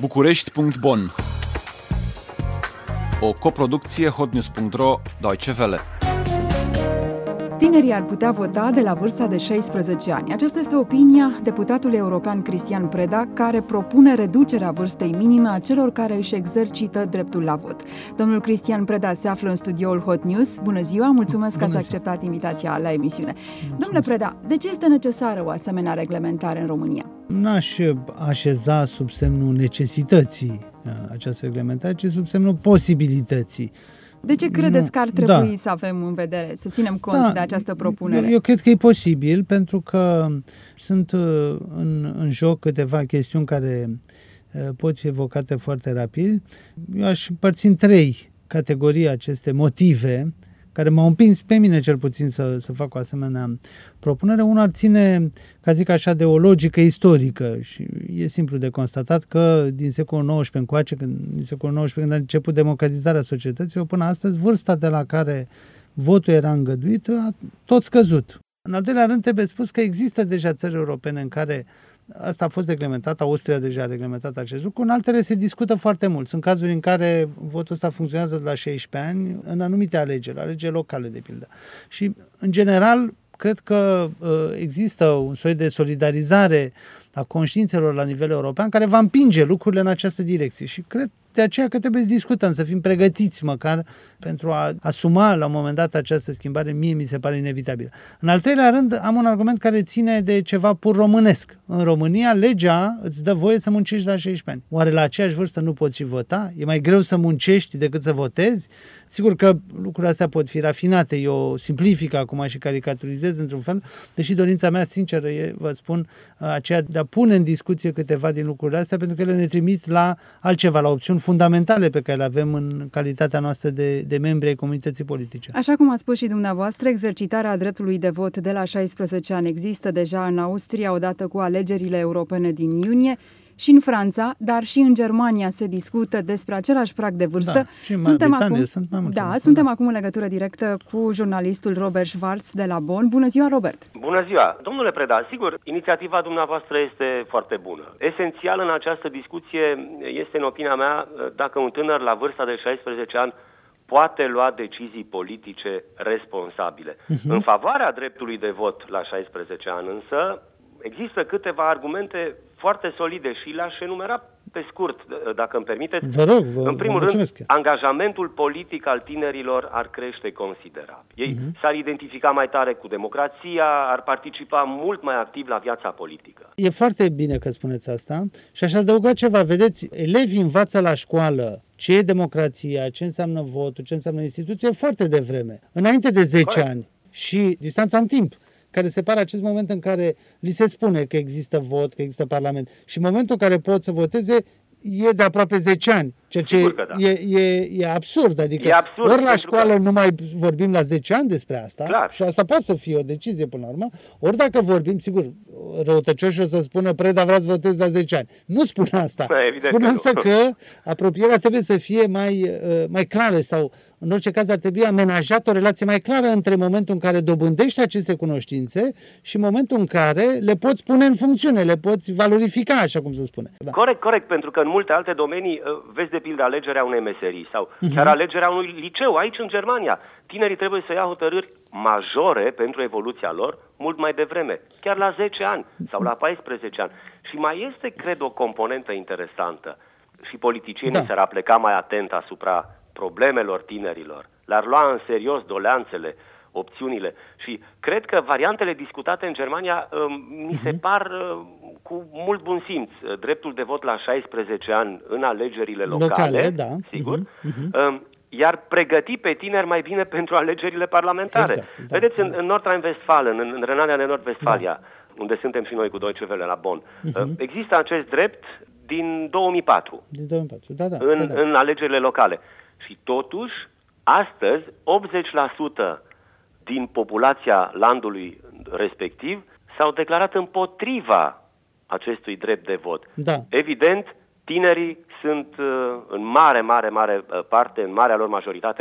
București.Bonn. O coproducție hotnews.ro Deutsche Welle. Tinerii ar putea vota de la vârsta de 16 ani. Aceasta este opinia deputatului european Cristian Preda, care propune reducerea vârstei minime a celor care își exercită dreptul la vot. Domnul Cristian Preda se află în studioul Hot News. Bună ziua, mulțumesc că ați acceptat invitația la emisiune. Domnule Preda, de ce este necesară o asemenea reglementare în România? N-aș așeza sub semnul necesității această reglementare, ci sub semnul posibilității. De ce credeți că ar trebui să avem în vedere, să ținem cont de această propunere? Eu cred că e posibil, pentru că sunt în joc câteva chestiuni care pot fi evocate foarte rapid. Eu aș împărți în 3 categorii aceste motive care m-au împins pe mine cel puțin să fac o asemenea propunere. Una ar ține, ca zic așa, de o logică istorică și e simplu de constatat că din secolul XIX încoace, când a început democratizarea societății, până astăzi, vârsta de la care votul era îngăduit a tot scăzut. În al doilea rând, trebuie spus că există deja țări europene în care asta a fost reglementat, Austria deja a reglementat acest lucru, în altele se discută foarte mult. Sunt cazuri în care votul ăsta funcționează de la 16 ani în anumite alegeri locale, de pildă. Și, în general, cred că există un soi de solidarizare a conștiințelor la nivel european care va împinge lucrurile în această direcție. Și cred de aceea că trebuie să discutăm, să fim pregătiți măcar pentru a asuma la un moment dat această schimbare, mie mi se pare inevitabilă. În al treilea rând, am un argument care ține de ceva pur românesc. În România, legea îți dă voie să muncești la 16 ani. Oare la aceeași vârstă nu poți și vota? E mai greu să muncești decât să votezi? Sigur că lucrurile astea pot fi rafinate, eu simplific acum și caricaturizez într-un fel, deși dorința mea sinceră e, vă spun, aceea de a pune în discuție câteva din lucrurile astea, pentru că ele ne trimit la altceva, la opțiuni fundamentale pe care le avem în calitatea noastră de membri ai comunității politice. Așa cum ați spus și dumneavoastră, exercitarea dreptului de vot de la 16 ani există deja în Austria, odată cu alegerile europene din iunie, și în Franța, dar și în Germania se discută despre același prag de vârstă. Da, și în Marea Britanie sunt mai multe. Suntem acum în legătură directă cu jurnalistul Robert Schwarz de la Bonn. Bună ziua, Robert! Bună ziua! Domnule Preda, sigur, inițiativa dumneavoastră este foarte bună. Esențial în această discuție este, în opinia mea, dacă un tânăr la vârsta de 16 ani poate lua decizii politice responsabile. În favoarea dreptului de vot la 16 ani, însă, există câteva argumente foarte solide și le-aș enumera pe scurt, dacă îmi permiteți. Vă rog, în primul rând, angajamentul politic al tinerilor ar crește considerabil. Ei s-ar identifica mai tare cu democrația, ar participa mult mai activ la viața politică. E foarte bine că spuneți asta și aș adăuga ceva. Vedeți, elevii învață la școală ce e democrația, ce înseamnă votul, ce înseamnă instituție foarte devreme, înainte de 10 ani și distanța în timp, care separă acest moment în care li se spune că există vot, că există parlament și momentul în care pot să voteze e de aproape 10 ani, ceea ce e absurd. Adică e absurd, ori la școală nu mai vorbim la 10 ani despre asta, clar, și asta poate să fie o decizie până la urmă, ori dacă vorbim, sigur, răutăcioși o să spună Preda vrea să votezi la 10 ani. Nu spun asta. Spun însă că apropierea trebuie să fie mai clară sau în orice caz ar trebui amenajată o relație mai clară între momentul în care dobândești aceste cunoștințe și momentul în care le poți pune în funcțiune, le poți valorifica, așa cum se spune. Da. Corect, pentru că în multe alte domenii, vezi de pildă alegerea unei meserii sau chiar alegerea unui liceu, aici în Germania. Tinerii trebuie să ia hotărâri majore pentru evoluția lor mult mai devreme, chiar la 10 ani sau la 14 ani. Și mai este, cred, o componentă interesantă și politicienii s-ar apleca mai atent asupra problemelor tinerilor, le-ar lua în serios doleanțele, opțiunile și cred că variantele discutate în Germania mi se par cu mult bun simț. Dreptul de vot la 16 ani în alegerile locale sigur, iar pregăti pe tineri mai bine pentru alegerile parlamentare. Exact, vedeți, în Nordrhein-Westfalen, în Renania de Nord-Vestfalia, unde suntem și noi cu Deutsche Welle la Bonn, există acest drept din 2004, în alegerile locale. Și totuși, astăzi, 80% din populația landului respectiv s-au declarat împotriva acestui drept de vot. Da. Evident, tinerii sunt în mare parte, în marea lor majoritate,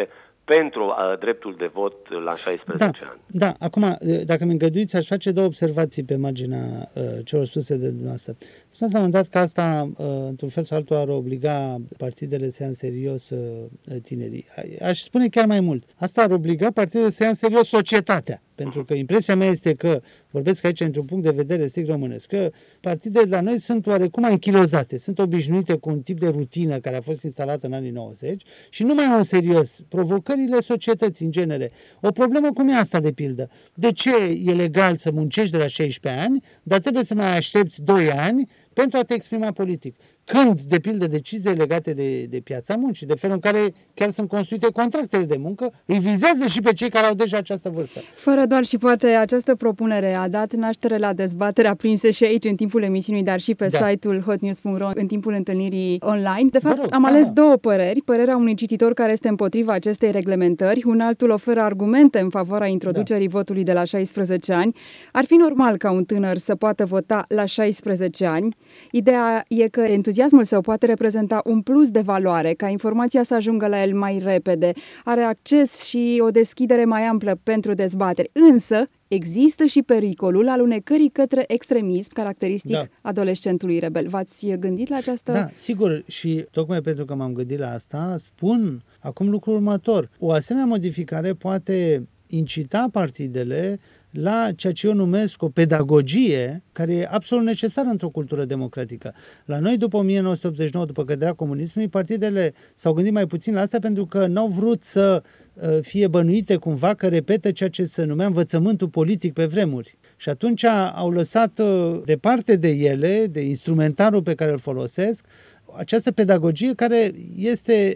pentru dreptul de vot la 16 ani. Da, acum, dacă mi îngăduiți, aș face 2 observații pe marginea celor spuse de dumneavoastră. Spuneați la un moment dat că asta, într-un fel sau altul, ar obliga partidele să ia în serios tinerii. Aș spune chiar mai mult. Asta ar obliga partidele să ia în serios societatea. Pentru că impresia mea este că, vorbesc aici într-un punct de vedere strict românesc, că partidele la noi sunt oarecum anchilozate, sunt obișnuite cu un tip de rutină care a fost instalată în anii 90 și nu mai au în serios provocările societății în genere. O problemă cum e asta, de pildă. De ce e legal să muncești de la 16 ani, dar trebuie să mai aștepți 2 ani pentru a te exprima politic? Când, de pildă, decizii legate de piața muncii, de felul în care chiar sunt construite contractele de muncă, îi vizează și pe cei care au deja această vârstă. Fără doar și poate această propunere a dat naștere la dezbatere aprinse și aici în timpul emisiunii, dar și pe site-ul hotnews.ro în timpul întâlnirii online. De fapt, am ales 2 păreri. Părerea unui cititor care este împotriva acestei reglementări, un altul oferă argumente în favoarea introducerii votului de la 16 ani. Ar fi normal ca un tânăr să poată vota la 16 ani. Ideea e că entuziasmul său poate reprezenta un plus de valoare, ca informația să ajungă la el mai repede, are acces și o deschidere mai amplă pentru dezbateri. Însă, există și pericolul alunecării către extremism, caracteristic adolescentului rebel. V-ați gândit la această... Da, sigur, și tocmai pentru că m-am gândit la asta, spun acum lucrul următor. O asemenea modificare poate incita partidele la ceea ce eu numesc o pedagogie care e absolut necesară într-o cultură democratică. La noi, după 1989, după căderea comunismului, partidele s-au gândit mai puțin la asta pentru că n-au vrut să fie bănuite cumva că repetă ceea ce se numea învățământul politic pe vremuri. Și atunci au lăsat departe de ele, de instrumentarul pe care îl folosesc, această pedagogie care este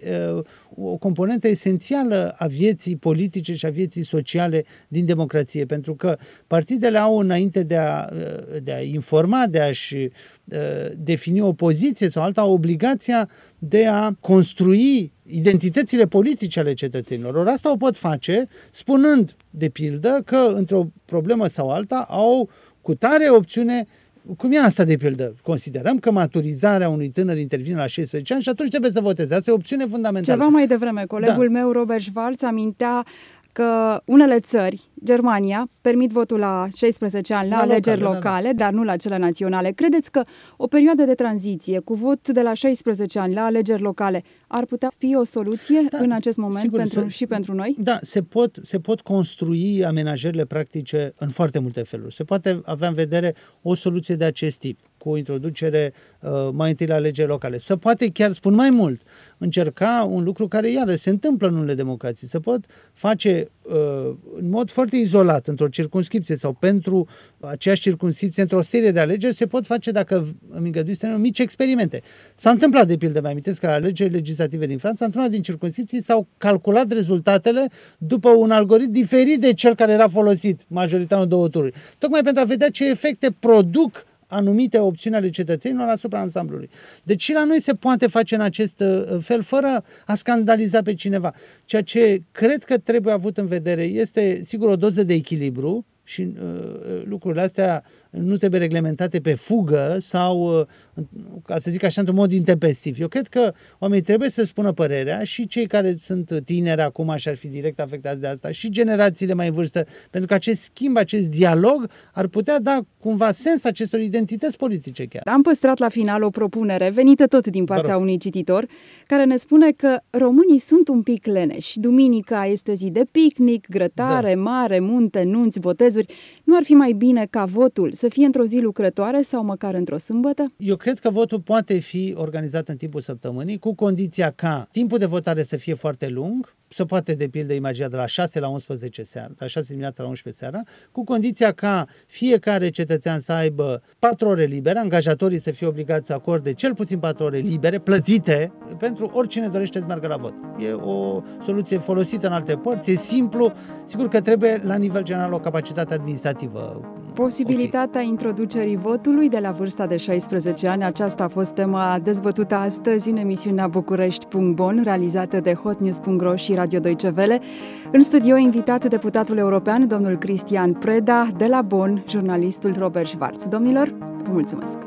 o componentă esențială a vieții politice și a vieții sociale din democrație, pentru că partidele au, înainte de a informa, de a-și defini o poziție sau alta, obligația de a construi identitățile politice ale cetățenilor. Ori asta o pot face spunând, de pildă, că într-o problemă sau alta au cu tare opțiune. Cum e asta, de pildă? Considerăm că maturizarea unui tânăr intervine la 16 ani și atunci trebuie să voteze. Asta e o opțiune fundamentală. Ceva mai devreme, colegul meu, Robert Schwarz, amintea că unele țări, Germania, permit votul la 16 ani la alegeri locale, dar nu la cele naționale. Credeți că o perioadă de tranziție cu vot de la 16 ani la alegeri locale ar putea fi o soluție în acest moment, sigur, și pentru noi? Da, se pot construi amenajările practice în foarte multe feluri. Se poate avea în vedere o soluție de acest tip, cu o introducere mai întâi la alegeri locale. Se poate chiar, spun mai mult, încerca un lucru care iară se întâmplă în unele democrații. Se pot face în mod foarte izolat, într-o circumscripție sau pentru aceeași circumscripție, într-o serie de alegeri, se pot face, dacă îmi îngăduiți, mici experimente. S-a întâmplat, de pildă, mai amintesc că la alegerile legislative din Franța, într-una din circumscripții s-au calculat rezultatele după un algoritm diferit de cel care era folosit majoritar în 2 tururi. Tocmai pentru a vedea ce efecte produc anumite opțiuni ale cetățenilor asupra ansamblului. Deci și la noi se poate face în acest fel, fără a scandaliza pe cineva. Ceea ce cred că trebuie avut în vedere este, sigur, o doză de echilibru și lucrurile astea nu trebuie reglementate pe fugă sau, ca să zic așa, într-un mod intempestiv. Eu cred că oamenii trebuie să spună părerea, și cei care sunt tineri acum și ar fi direct afectați de asta, și generațiile mai în vârstă, pentru că acest schimb, acest dialog ar putea da cumva sens acestor identități politice chiar. Am păstrat la final o propunere venită tot din partea unui cititor care ne spune că românii sunt un pic leneși. Duminica este zi de picnic, grătare, mare, munte, nunți, botezuri. Nu ar fi mai bine ca votul să fie într-o zi lucrătoare sau măcar într-o sâmbătă? Eu cred că votul poate fi organizat în timpul săptămânii, cu condiția ca timpul de votare să fie foarte lung, se poate, de pildă, imagina de la 6 la 11 seara, de la 6 dimineața la 11 seara, cu condiția ca fiecare cetățean să aibă 4 ore libere, angajatorii să fie obligați să acorde cel puțin 4 ore libere, plătite, pentru oricine dorește să meargă la vot. E o soluție folosită în alte părți, e simplu, sigur că trebuie la nivel general o capacitate administrativă. Posibilitatea introducerii votului de la vârsta de 16 ani, aceasta a fost tema dezbătută astăzi în emisiunea București.bon, realizată de hotnews.ro și Radio Deutsche Welle. În studio invitat deputatul european, domnul Cristian Preda, de la Bonn, jurnalistul Robert Schwarz. Domnilor, vă mulțumesc!